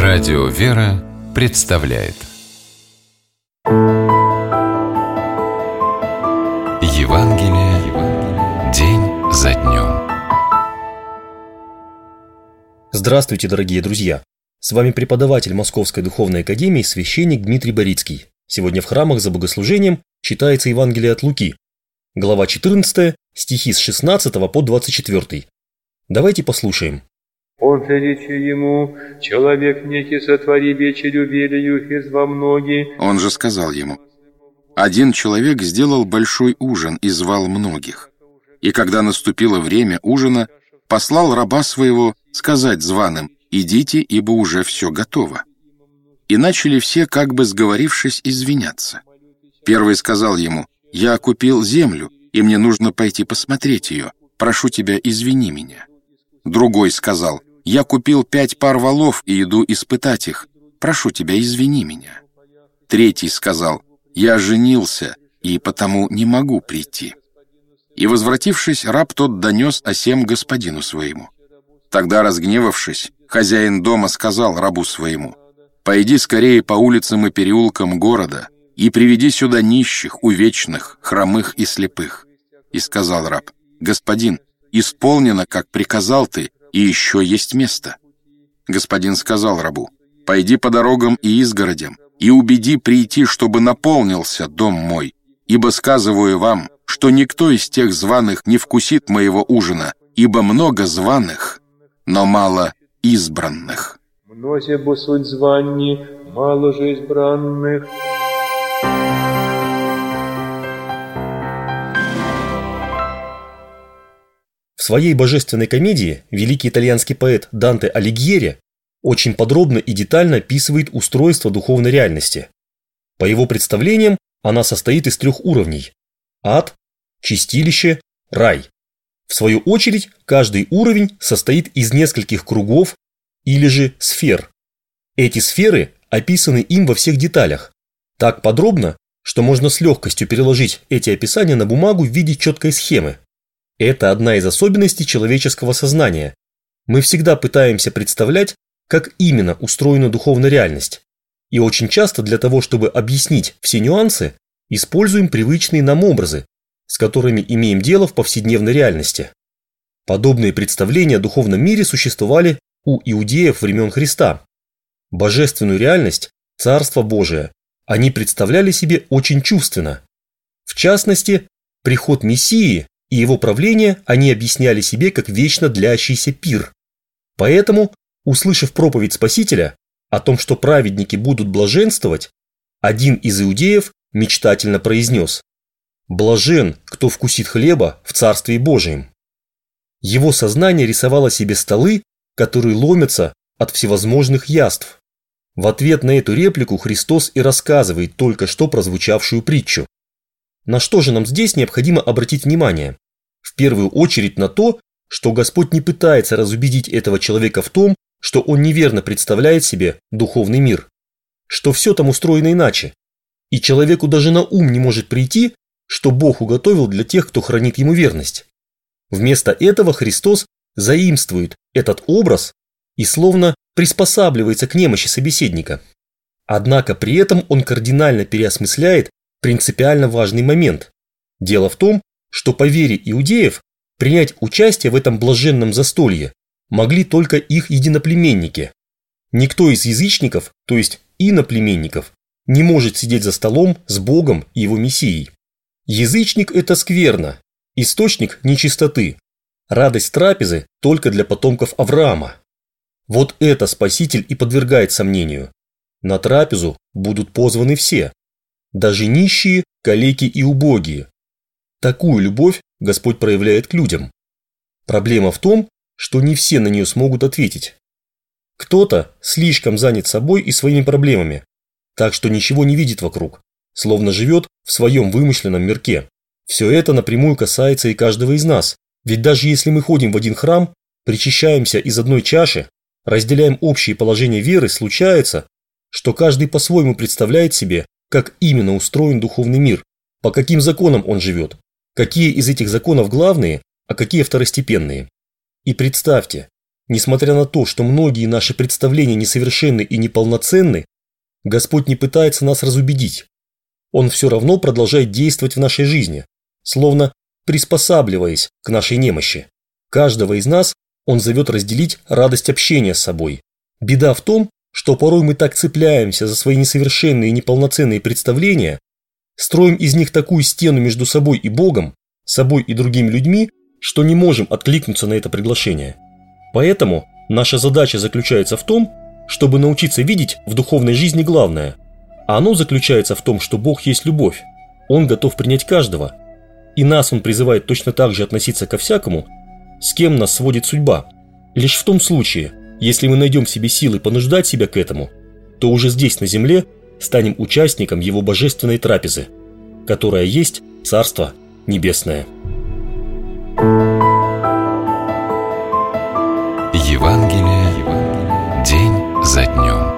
Радио «Вера» представляет Евангелие день за днем. Здравствуйте, дорогие друзья! С вами преподаватель Московской Духовной Академии, священник Дмитрий Борицкий. Сегодня в храмах за богослужением читается Евангелие от Луки, глава 14, стихи с 16 по 24. Давайте послушаем. Он же речи ему: человек некий сотвори вечерю велию из во многие. Он же сказал ему: один человек сделал большой ужин и звал многих. И когда наступило время ужина, послал раба своего сказать званым: идите, ибо уже все готово. И начали все, как бы сговорившись, извиняться. Первый сказал ему: я купил землю, и мне нужно пойти посмотреть ее. Прошу тебя, извини меня. Другой сказал: я купил 5 пар волов и иду испытать их. Прошу тебя, извини меня. Третий сказал: я женился, и потому не могу прийти. И, возвратившись, раб тот донес о сем господину своему. Тогда, разгневавшись, хозяин дома сказал рабу своему: пойди скорее по улицам и переулкам города и приведи сюда нищих, увечных, хромых и слепых. И сказал раб: господин, исполнено, как приказал ты, и еще есть место. Господин сказал рабу: пойди по дорогам и изгородям, и убеди прийти, чтобы наполнился дом мой, ибо сказываю вам, что никто из тех званых не вкусит моего ужина, ибо много званых, но мало избранных. Мнозе бо суть званни, мало же избранных. В своей божественной комедии великий итальянский поэт Данте Алигьери очень подробно и детально описывает устройство духовной реальности. По его представлениям, она состоит из 3 уровней – ад, чистилище, рай. В свою очередь, каждый уровень состоит из нескольких кругов или же сфер. Эти сферы описаны им во всех деталях, так подробно, что можно с легкостью переложить эти описания на бумагу в виде четкой схемы. Это одна из особенностей человеческого сознания. Мы всегда пытаемся представлять, как именно устроена духовная реальность. И очень часто для того, чтобы объяснить все нюансы, используем привычные нам образы, с которыми имеем дело в повседневной реальности. Подобные представления о духовном мире существовали у иудеев времен Христа. Божественную реальность, Царство Божие, они представляли себе очень чувственно. В частности, приход Мессии и его правление они объясняли себе как вечно длящийся пир. Поэтому, услышав проповедь Спасителя о том, что праведники будут блаженствовать, один из иудеев мечтательно произнес: «Блажен, кто вкусит хлеба в Царстве Божием». Его сознание рисовало себе столы, которые ломятся от всевозможных яств. В ответ на эту реплику Христос и рассказывает только что прозвучавшую притчу. На что же нам здесь необходимо обратить внимание? В первую очередь на то, что Господь не пытается разубедить этого человека в том, что он неверно представляет себе духовный мир, что все там устроено иначе, и человеку даже на ум не может прийти, что Бог уготовил для тех, кто хранит ему верность. Вместо этого Христос заимствует этот образ и словно приспосабливается к немощи собеседника. Однако при этом он кардинально переосмысляет принципиально важный момент. Дело в том, что по вере иудеев принять участие в этом блаженном застолье могли только их единоплеменники. Никто из язычников, то есть иноплеменников, не может сидеть за столом с Богом и его Мессией. Язычник – это скверно, источник нечистоты, радость трапезы только для потомков Авраама. Вот это Спаситель и подвергает сомнению. На трапезу будут позваны все, даже нищие, калеки и убогие. Такую любовь Господь проявляет к людям. Проблема в том, что не все на нее смогут ответить. Кто-то слишком занят собой и своими проблемами, так что ничего не видит вокруг, словно живет в своем вымышленном мирке. Все это напрямую касается и каждого из нас, ведь даже если мы ходим в один храм, причащаемся из одной чаши, разделяем общие положения веры, случается, что каждый по-своему представляет себе, как именно устроен духовный мир, по каким законам он живет, какие из этих законов главные, а какие второстепенные. И представьте, Несмотря на то, что многие наши представления несовершенны и неполноценны, Господь не пытается нас разубедить. Он все равно продолжает действовать в нашей жизни, словно приспосабливаясь к нашей немощи. Каждого из нас Он зовет разделить радость общения с собой. Беда в том, что порой мы так цепляемся за свои несовершенные и неполноценные представления, строим из них такую стену между собой и Богом, собой и другими людьми, что не можем откликнуться на это приглашение. Поэтому наша задача заключается в том, чтобы научиться видеть в духовной жизни главное. А оно заключается в том, что Бог есть любовь. Он готов принять каждого. И нас Он призывает точно так же относиться ко всякому, с кем нас сводит судьба. Лишь в том случае, если мы найдем в себе силы понуждать себя к этому, то уже здесь, на земле, станем участником Его божественной трапезы, которая есть Царство Небесное. Евангелие день за днем.